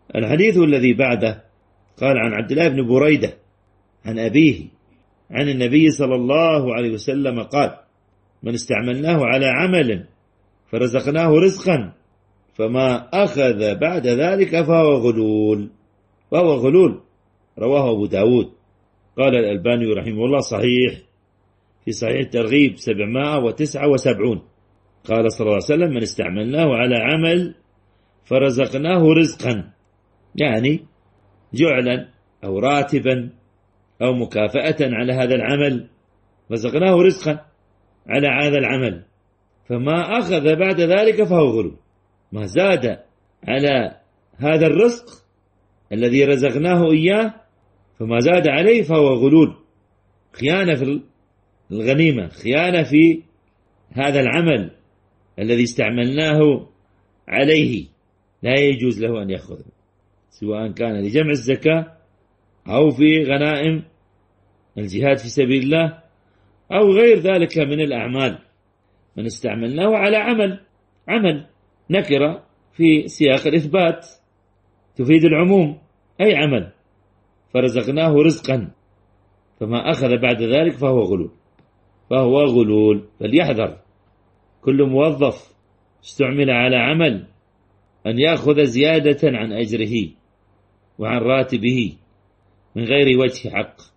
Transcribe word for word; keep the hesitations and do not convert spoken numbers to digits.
الحديث الذي بعده قال عن عبد الله بن بريدة عن أبيه عن النبي صلى الله عليه وسلم قال: من استعملناه على عمل فرزقناه رزقا فما أخذ بعد ذلك فهو غلول. وهو غلول رواه أبو داود. قال الألباني رحمه الله: صحيح، في صحيح الترغيب سبعمائة وتسعة وسبعين. قال صلى الله عليه وسلم: من استعملناه على عمل فرزقناه رزقا، يعني جعلا أو راتبا أو مكافأة على هذا العمل، رزقناه رزقا على هذا العمل، فما أخذ بعد ذلك فهو غلول. ما زاد على هذا الرزق الذي رزقناه إياه فما زاد عليه فهو غلول، خيانة في الغنيمة، خيانة في هذا العمل الذي استعملناه عليه، لا يجوز له أن يأخذه، سواء كان لجمع الزكاة أو في غنائم الجهاد في سبيل الله أو غير ذلك من الأعمال. من استعملناه على عمل، عمل نكرة في سياق الإثبات تفيد العموم، أي عمل، فرزقناه رزقا فما أخذ بعد ذلك فهو غلول، فهو غلول. فليحذر كل موظف استعمل على عمل أن يأخذ زيادة عن أجره وعن راتبه من غير وجه حق.